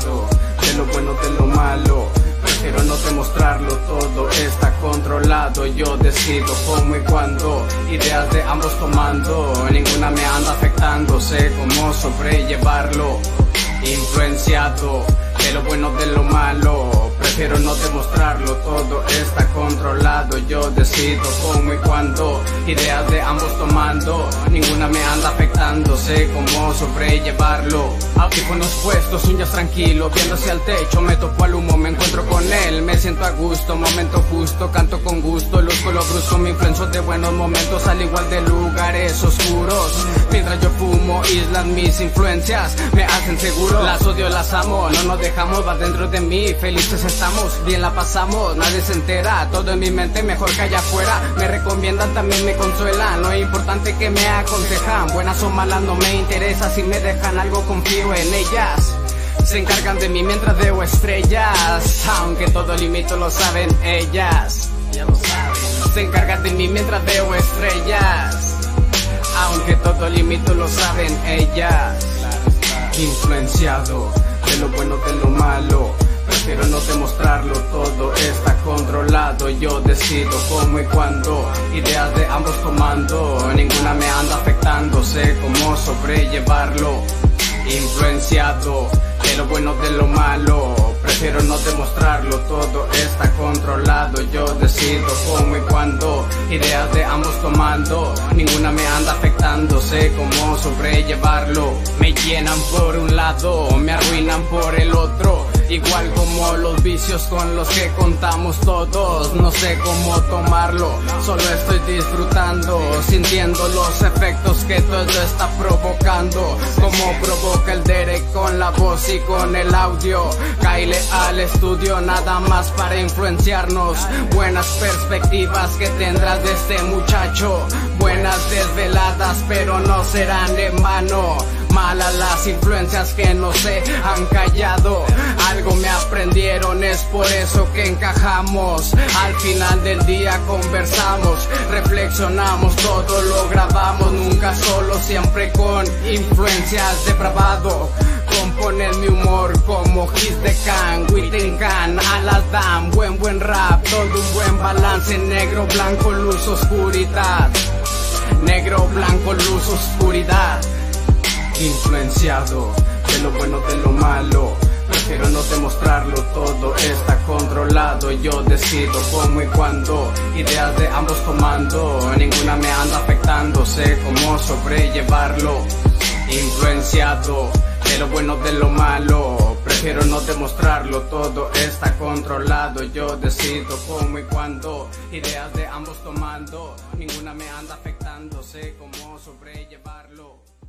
influenciado de lo bueno, de lo malo. Prefiero no demostrarlo, todo está controlado. Yo decido cómo y cuándo, ideas de ambos tomando. Ninguna me anda afectando, sé cómo sobrellevarlo. Influenciado de lo bueno, de lo malo. Prefiero no demostrarlo, todo está controlado. Yo decido cómo y cuándo, ideas de ambos tomando. Ninguna me anda afectando, sé cómo sobrellevarlo. Audífonos puestos, uñas tranquilo, viendo hacia el techo. Me topo al humo, me encuentro con él, me siento a gusto, momento justo, canto con gusto. Luzco lo brusco, me influencio de buenos momentos, al igual de lugares oscuros. Mientras yo fumo, islas mis influencias me hacen seguro. Las odio, las amo, no nos dejamos, va dentro de mí. Felices estamos, bien la pasamos, nadie se entera. Todo en mi mente, mejor que allá afuera. Me recomiendan, también me consuelan. No es importante que me aconsejan, buenas o malas no me interesa. Si me dejan algo, confío en ellas. Se encargan de mí mientras veo estrellas, aunque todo limito lo saben ellas. Ya lo saben. Se encargan de mí mientras veo estrellas, aunque todo limito lo saben ellas. Influenciado de lo bueno, de lo malo. Prefiero no demostrarlo, todo está controlado. Yo decido cómo y cuándo, ideas de ambos tomando. Ninguna me anda afectando, sé cómo sobrellevarlo. Influenciado de lo bueno, de lo malo. Prefiero no demostrarlo, todo está controlado. Yo decido cómo y cuándo, ideas de ambos tomando. Ninguna me anda afectando, sé cómo sobrellevarlo. Me llenan por un lado, me arruinan por el otro. Igual como los vicios con los que contamos todos. No sé cómo tomarlo, solo estoy disfrutando, sintiendo los efectos que todo está provocando. Como provoca el Derek con la voz y con el audio. Cáele al estudio nada más para influenciarnos. Buenas perspectivas que tendrás de este muchacho. Buenas desveladas pero no serán en vano. Malas las influencias que no se han callado. Algo me aprendieron, es por eso que encajamos. Al final del día conversamos, reflexionamos, todo lo grabamos. Nunca solo, siempre con influencias de bravado. Componer mi humor como hits de Can, Witten Can, Aladam. Buen rap, todo un buen balance. Negro, blanco, luz, oscuridad. Negro, blanco, luz, oscuridad. Influenciado de lo bueno, de lo malo. Prefiero no demostrarlo, todo está controlado. Yo decido cómo y cuándo, ideas de ambos tomando. Ninguna me anda afectando, sé cómo sobrellevarlo. Influenciado de lo bueno, de lo malo. Prefiero no demostrarlo, todo está controlado. Yo decido cómo y cuándo, ideas de ambos tomando. Ninguna me anda afectando, sé cómo sobrellevarlo.